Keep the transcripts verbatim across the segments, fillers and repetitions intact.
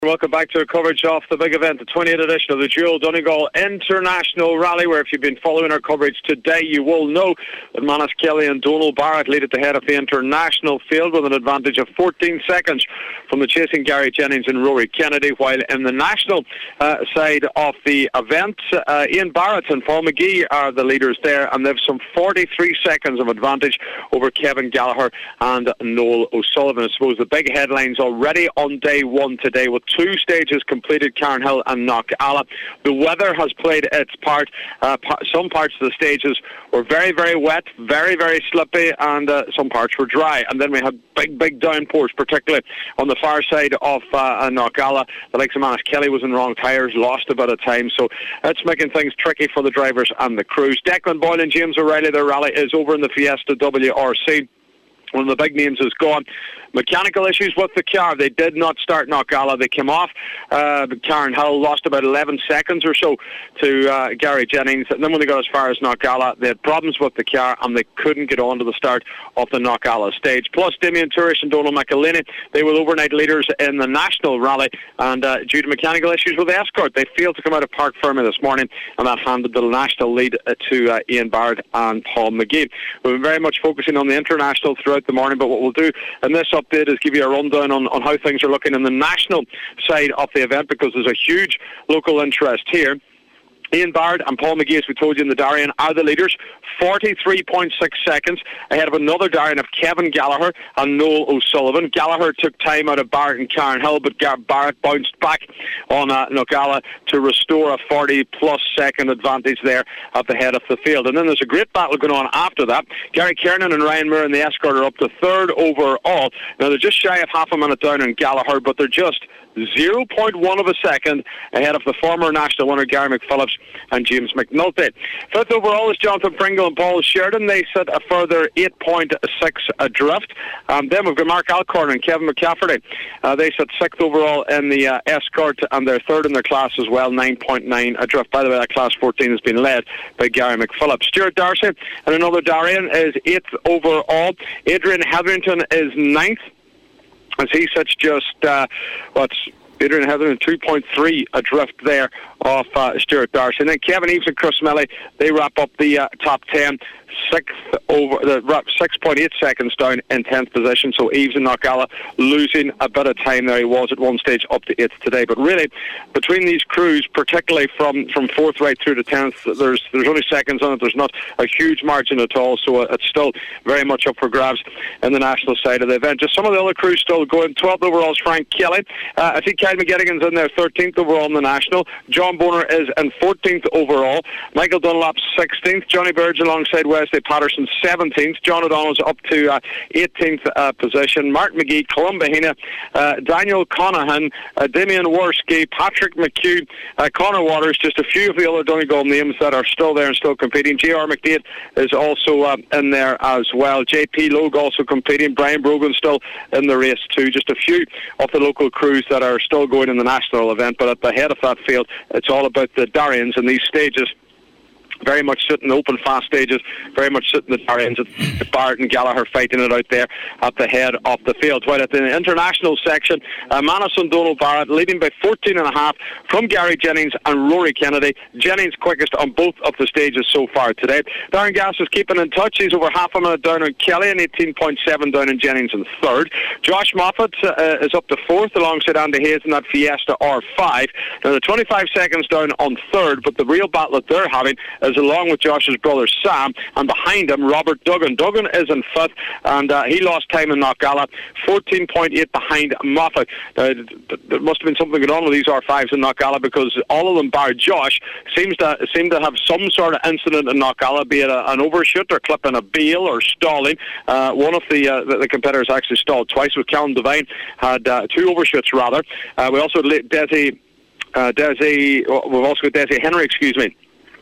Welcome back to our coverage of the big event, the twenty-eighth edition of the Dual Donegal International Rally, where if you've been following our coverage today, you will know that Manus Kelly and Donal Barrett lead at the head of the international field with an advantage of fourteen seconds from the chasing Gary Jennings and Rory Kennedy, while in the national uh, side of the event, uh, Ian Barrett and Paul McGee are the leaders there, and they've some forty-three seconds of advantage over Kevin Gallagher and Noel O'Sullivan. I suppose the big headlines already on day one today, with two stages completed, Carnhill and Knockalla. The weather has played its part. Uh, pa- some parts of the stages were very, very wet, very, very slippy, and uh, some parts were dry. And then we had big, big downpours, particularly on the far side of uh, Knockalla. The likes of Manus Kelly was in wrong tyres, lost a bit of time, so that's making things tricky for the drivers and the crews. Declan Boyle and James O'Reilly, their rally is over in the Fiesta W R C. One of the big names is gone. Mechanical issues with the car. They did not start Knockalla. They came off. Uh, Carnhill lost about eleven seconds or so to uh, Gary Jennings. And then when they got as far as Knockalla, they had problems with the car and they couldn't get on to the start of the Knockalla stage. Plus, Damien Turish and Donald McElhaney, they were overnight leaders in the national rally. And uh, due to mechanical issues with the Escort, they failed to come out of Parc Fermé this morning. And that handed the national lead uh, to uh, Ian Barrett and Paul McGee. We've been very much focusing on the international throughout the morning, but what we'll do in this update is give you a rundown on, on how things are looking in the national side of the event, because there's a huge local interest here. Ian Barrett and Paul McGee, as we told you in the Darien, are the leaders, forty-three point six seconds ahead of another Darien of Kevin Gallagher and Noel O'Sullivan. Gallagher took time out of Barrett and Carnhill, but Barrett bounced back on uh, Knockalla to restore a forty plus second advantage there at the head of the field. And then there's a great battle going on after that. Gary Kiernan and Ryan Moore in the Escort are up to third overall. Now they're just shy of half a minute down on Gallagher, but they're just zero point one of a second ahead of the former national winner Gary McPhillips and James McNulty. Fifth overall is Jonathan Pringle and Paul Sheridan. They sit a further eight point six adrift. Um, then we've got Mark Alcorn and Kevin McCafferty. Uh, they sit sixth overall in the uh, Escort, and they're third in their class as well, nine point nine adrift. By the way, that class fourteen has been led by Gary McPhillips. Stuart Darcy and another Darien is eighth overall. Adrian Hetherington is ninth, as he sits just, uh, what's Adrian Hetherington, two point three adrift there of uh, Stuart Darcy. And then Kevin Eves and Chris Melly, they wrap up the uh, top ten. Sixth over, the six point eight seconds down in tenth position. So Eves and Knockalla losing a bit of time there. He was at one stage up to eighth today. But really, between these crews, particularly from, from fourth right through to tenth, there's there's only seconds on it. There's not a huge margin at all. So it's still very much up for grabs in the national side of the event. Just some of the other crews still going. twelfth overall is Frank Kelly. Uh, I think Kyle McGettigan's in there, thirteenth overall in the national. John Boner is in fourteenth overall. Michael Dunlop sixteenth. Johnny Burge alongside Wesley Patterson seventeenth. John O'Donnell's up to uh, eighteenth uh, position. Mark McGee, Columbahina, uh, Daniel Conahan, uh, Damien Worski, Patrick McHugh, uh, Connor Waters, just a few of the other Donegal names that are still there and still competing. J R McDade is also uh, in there as well. J P Logue also competing. Brian Brogan still in the race too. Just a few of the local crews that are still going in the national event, but at the head of that field, it's all about the Darians and these stages. Very much sitting open, fast stages, very much sitting the Darians, Barrett and Gallagher fighting it out there at the head of the field. While at the international section, uh, Manus and Donal Barrett leading by fourteen and a half from Gary Jennings and Rory Kennedy. Jennings quickest on both of the stages so far today. Darren Gass is keeping in touch. He's over half a minute down on Kelly and eighteen point seven down on Jennings in third. Josh Moffat uh, is up to fourth alongside Andy Hayes in that Fiesta R five. Now they're twenty-five seconds down on third, but the real battle that they're having is along with Josh's brother Sam, and behind him Robert Duggan. Duggan is in fifth, and uh, he lost time in Knockalla, fourteen point eight behind Moffat. Uh, there must have been something going on with these R fives in Knockalla, because all of them bar Josh seems to seem to have some sort of incident in Knockalla, be it a, an overshoot or clipping a bail or stalling. Uh, one of the, uh, the the competitors actually stalled twice. With Callum Devine had uh, two overshoots rather. Uh, we also had Desi, uh, Desi. We've also got Desi Henry, excuse me.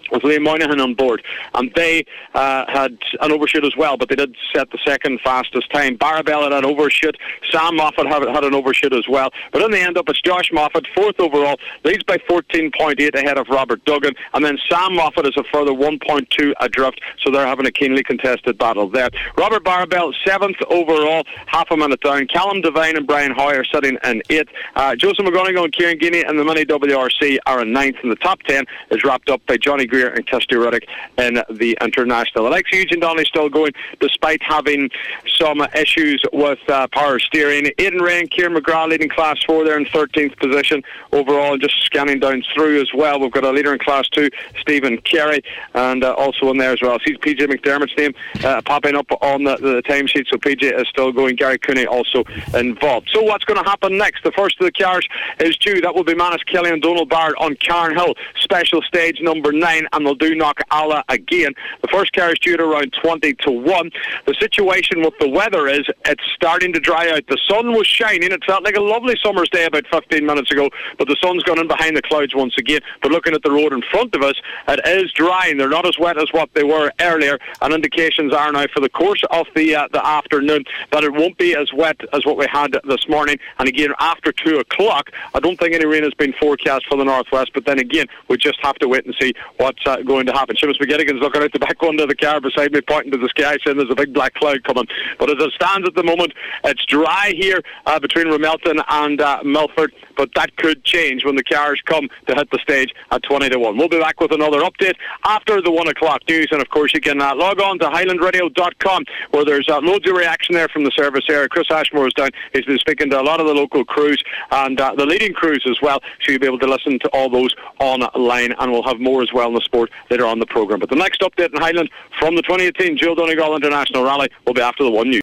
with Liam Moynihan on board, and they uh, had an overshoot as well, but they did set the second fastest time. Barabel had an overshoot, Sam Moffat had, had an overshoot as well, but in the end up it's Josh Moffat, fourth overall, leads by fourteen point eight ahead of Robert Duggan, and then Sam Moffat is a further one point two adrift, so they're having a keenly contested battle there. Robert Barabel, seventh overall, half a minute down. Callum Devine and Brian Hoy are sitting in eighth. Uh, Joseph McGonigal and Kieran Guinea and the Mini W R C are in ninth, and the top ten is wrapped up by Johnny Greer and Kirsty Ruddick in the International. Alexa Eugene Donnelly still going despite having some issues with uh, power steering. Aidan Ray and Kieran McGrath leading class four there in thirteenth position overall. Just scanning down through as well, we've got a leader in class two, Stephen Carey, and uh, also in there as well. See P J McDermott's name uh, popping up on the, the timesheet, so P J is still going. Gary Cooney also involved. So what's going to happen next? The first of the cars is due. That will be Manus Kelly and Donald Barrett on Carnhill, special stage number nine, and they'll do Knock Alla again. The first car is due at around twenty to one. The situation with the weather is it's starting to dry out. The sun was shining. It felt like a lovely summer's day about fifteen minutes ago, but the sun's gone in behind the clouds once again. But looking at the road in front of us, it is drying. They're not as wet as what they were earlier, and indications are now for the course of the uh, the afternoon that it won't be as wet as what we had this morning. And again, after two o'clock, I don't think any rain has been forecast for the northwest, but then again, we just have to wait and see what's uh, going to happen. Seamus McGettigan's looking out the back window of the car beside me, pointing to the sky, saying there's a big black cloud coming. But as it stands at the moment, it's dry here uh, between Ramelton and uh, Milford, but that could change when the cars come to hit the stage at twenty to one. We'll be back with another update after the one o'clock news, and of course you can uh, log on to highland radio dot com, where there's uh, loads of reaction there from the service area. Chris Ashmore is down. He's been speaking to a lot of the local crews and uh, the leading crews as well, so you'll be able to listen to all those online, and we'll have more as well in the sport later on the programme. But the next update in Highland from the twenty eighteen Joe Donegal International Rally will be after the one news.